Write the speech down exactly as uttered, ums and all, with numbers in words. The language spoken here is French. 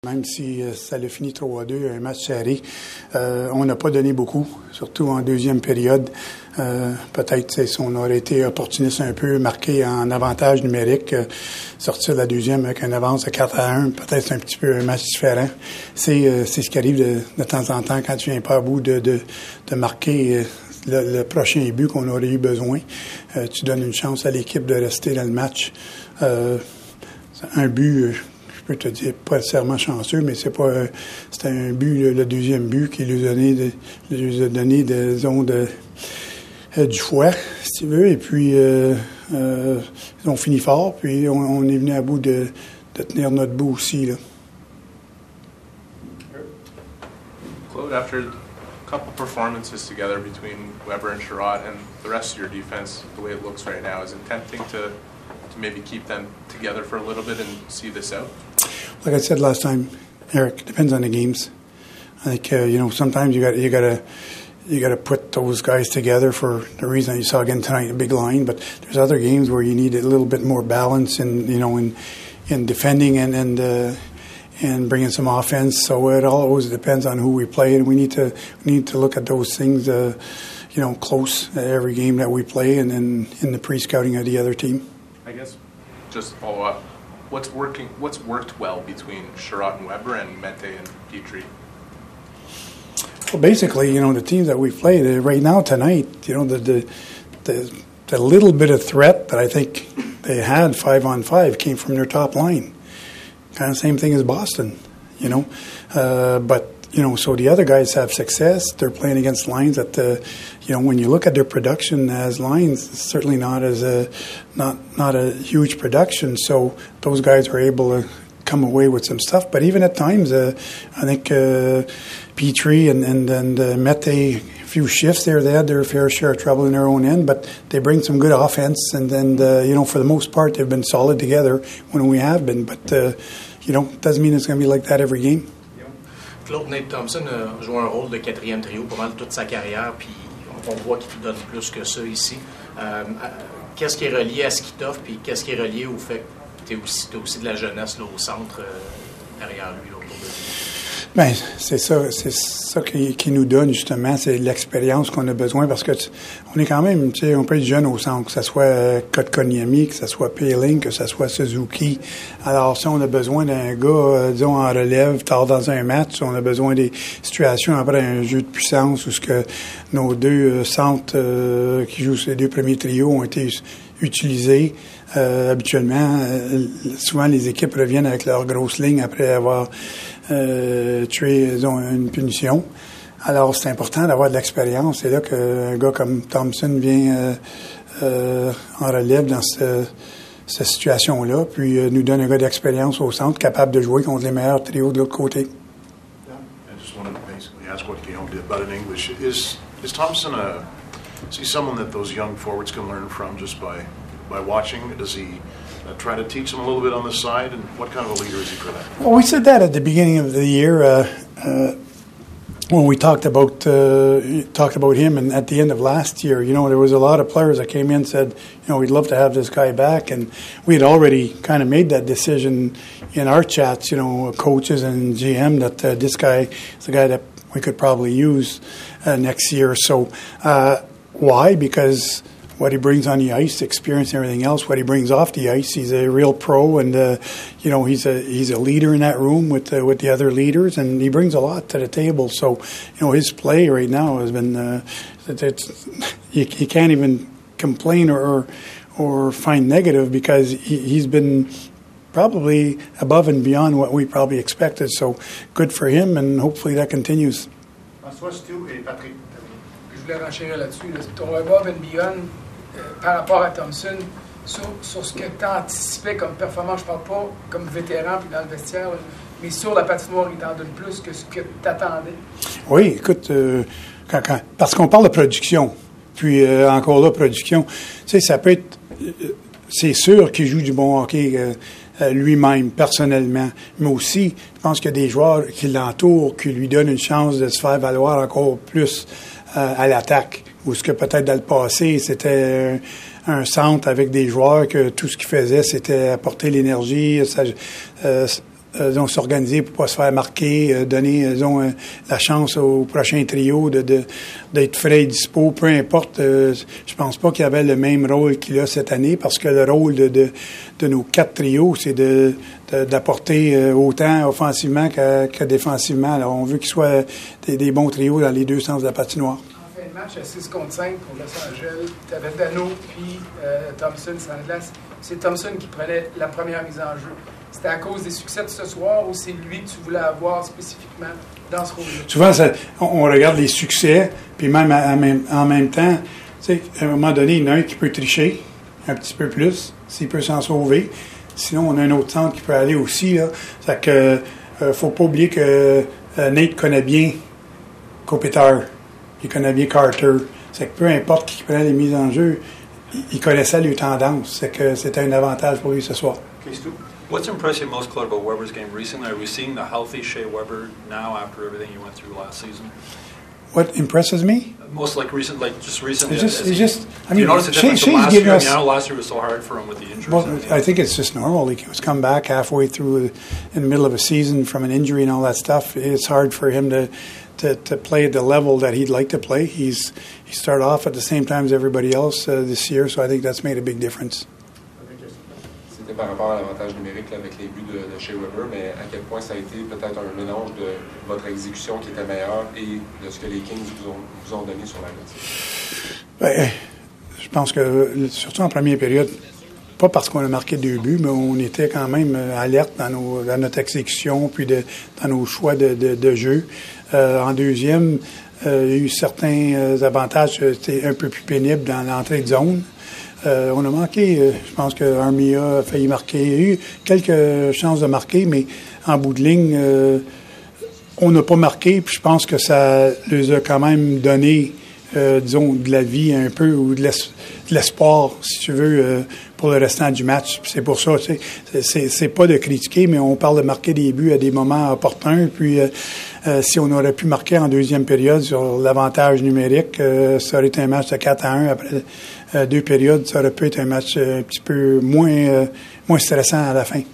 Même si euh, ça l'a fini trois à deux, un match serré, euh, on n'a pas donné beaucoup, surtout en deuxième période. Euh, peut-être si on aurait été opportuniste un peu, marqué en avantage numérique, euh, sortir de la deuxième avec une avance de quatre à un, peut-être un petit peu un match différent. C'est, euh, c'est ce qui arrive de, de temps en temps quand tu viens pas à bout de, de, de marquer euh, le, le prochain but qu'on aurait eu besoin. Euh, tu donnes une chance à l'équipe de rester dans le match. Euh, un but... Euh, Je peux te dire, pas nécessairement chanceux, mais c'est pas, euh, c'était un but, le, le deuxième but qui lui a donné, de, lui a donné de, disons, de, euh, du foie, si tu veux. Et puis, euh, euh, ils ont fini fort, puis on, on est venu à bout de, de tenir notre bout aussi, là. Claude, after a couple performances together between Weber and Sherratt and the rest of your defense, the way it looks right now, is it tempting to to maybe keep them together for a little bit and see this out? Like I said last time, Eric, it depends on the games. I think uh, you know sometimes you got you got to you got to put those guys together for the reason you saw again tonight, a big line. But there's other games where you need a little bit more balance in you know in in defending and and uh, and bringing some offense. So it all always depends on who we play, and we need to we need to look at those things uh, you know close at every game that we play, and then in the pre-scouting of the other team. I guess just to follow up, what's working? What's worked well between Sherratt and Weber and Mete and Petrie? Well, basically, you know, the teams that we've played uh, right now tonight, you know, the, the the the little bit of threat that I think they had five on five came from their top line. Kind of same thing as Boston, you know, uh, but. You know, so the other guys have success. They're playing against lines that, uh, you know, when you look at their production as lines, it's certainly not as a, not not a huge production. So those guys are able to come away with some stuff. But even at times, uh, I think uh, Petrie and and and uh, Mete, a few shifts there, they had their fair share of trouble in their own end, but they bring some good offense. And then, uh, you know, for the most part, they've been solid together when we have been. But uh, you know, doesn't mean it's going to be like that every game. Claude, Nate Thompson a joué un rôle de quatrième trio pas mal toute sa carrière, puis on voit qu'il te donne plus que ça ici. Euh, qu'est-ce qui est relié à ce qu'il t'offre, puis qu'est-ce qui est relié au fait que tu as aussi, aussi de la jeunesse là, au centre, euh, derrière lui, autour de lui? Bien, c'est ça, c'est ça qui, qui nous donne justement, c'est l'expérience qu'on a besoin parce que tu, on est quand même, tu sais, on peut être jeune au centre, que ce soit euh, Kotkaniemi, que ce soit Poehling, que ce soit Suzuki. Alors, si on a besoin d'un gars, euh, disons, en relève, tard dans un match, on a besoin des situations après un jeu de puissance où ce que nos deux euh, centres euh, qui jouent ces deux premiers trios ont été utilisés. Euh, habituellement, euh, souvent les équipes reviennent avec leur grosse ligne après avoir euh, tué disons, une punition. Alors, c'est important d'avoir de l'expérience. C'est là qu'un gars comme Thompson vient euh, euh, en relève dans ce, cette situation-là, puis euh, nous donne un gars d'expérience au centre, capable de jouer contre les meilleurs trios de l'autre côté. Yeah. I just wanted to basically ask what Guillaume did about in English. Is is Thompson a is he someone that those young forwards can learn from just by by watching? Does he uh, try to teach them a little bit on the side? And what kind of a leader is he for that? Well, we said that at the beginning of the year uh, uh, when we talked about uh, talked about him, and at the end of last year, you know, there was a lot of players that came in and said, you know, we'd love to have this guy back, and we had already kind of made that decision in our chats, you know, coaches and G M, that uh, this guy is a guy that we could probably use uh, next year. So uh, why? Because what he brings on the ice, experience and everything else, what he brings off the ice, he's a real pro, and uh, you know he's a he's a leader in that room with uh, with the other leaders, and he brings a lot to the table. So you know his play right now has been uh, it's, you, you can't even complain or or find negative because he, he's been probably above and beyond what we probably expected. So good for him, and hopefully that continues. François, Stu et Patrick, je voulais renchérir là-dessus. Là. Ton above and beyond. Euh, par rapport à Thompson, sur, sur ce que tu anticipais comme performance, je parle pas comme vétéran puis dans le vestiaire, là, mais sur la patinoire, il t'en donne plus que ce que tu attendais. Oui, écoute, euh, quand, quand, parce qu'on parle de production, puis euh, encore là, production, tu sais, ça peut être, euh, c'est sûr qu'il joue du bon hockey euh, euh, lui-même, personnellement, mais aussi, je pense qu'il y a des joueurs qui l'entourent, qui lui donnent une chance de se faire valoir encore plus euh, à l'attaque. Ou ce que peut-être dans le passé, c'était un, un centre avec des joueurs que tout ce qu'ils faisaient, c'était apporter l'énergie, ça, euh, euh, disons, s'organiser pour pas se faire marquer, euh, donner, euh, disons, euh, la chance au prochain trio de, de d'être frais et dispo, peu importe. Euh, je pense pas qu'il avait le même rôle qu'il a cette année, parce que le rôle de, de, de nos quatre trios, c'est de, de d'apporter euh, autant offensivement que, que défensivement. Alors, on veut qu'ils soient des, des bons trios dans les deux sens de la patinoire. En fin de match, à six contre cinq pour Los Angeles, tu avais Dano puis euh, Thompson sur la glace. C'est Thompson qui prenait la première mise en jeu. C'était à cause des succès de ce soir ou c'est lui que tu voulais avoir spécifiquement dans ce rôle-là? Souvent, ça, on, on regarde les succès, puis même, à, à même en même temps, tu sais, à un moment donné, il y en a un qui peut tricher un petit peu plus, s'il peut s'en sauver. Sinon, on a un autre centre qui peut aller aussi. Là. Ça fait que euh, faut pas oublier que euh, Nate connaît bien Kopitar, il connaît bien Carter. C'est que peu importe qui prenait les mises en jeu, il, il connaissait les tendances. C'est que c'était un avantage pour lui ce soir. Okay, Stu? What's impressed you most, Claude, about Weber's game recently? Are we seeing the healthy Shea Weber now after everything you went through last season? What impresses me? Most like recent, like just recently. It's just, as it's he, just. I do you mean, notice the Shea, difference from Shea's last giving year? us. I mean, I know last year was so hard for him with the injuries. Well, and everything. I think it's just normal. He was come back halfway through in the middle of a season from an injury and all that stuff. It's hard for him to, to, to play at the level that he'd like to play. He's he started off at the same time as everybody else uh, this year, so I think that's made a big difference. C'était par rapport à l'avantage numérique là, avec les buts de, de Shea Weber, mais à quel point ça a été peut-être un mélange de votre exécution qui était meilleure et de ce que les Kings vous ont, vous ont donné sur la glace? Ben, je pense que, surtout en première période, pas parce qu'on a marqué deux buts, mais on était quand même alerte dans, nos, dans notre exécution puis de, dans nos choix de, de, de jeu. Euh, en deuxième, euh, il y a eu certains euh, avantages, c'était un peu plus pénible dans l'entrée de zone. Euh, on a manqué, euh, je pense que Armia a failli marquer. Il y a eu quelques chances de marquer, mais en bout de ligne, euh, on n'a pas marqué. Puis je pense que ça les a quand même donné, euh, disons, de la vie un peu, ou de, l'es- de l'espoir, si tu veux, euh, pour le restant du match. Puis c'est pour ça, tu sais, c'est, c'est, c'est pas de critiquer, mais on parle de marquer des buts à des moments opportuns. Puis euh, euh, si on aurait pu marquer en deuxième période sur l'avantage numérique, euh, ça aurait été un match de quatre à un après euh, deux périodes. Ça aurait pu être un match euh, un petit peu moins, euh, moins stressant à la fin.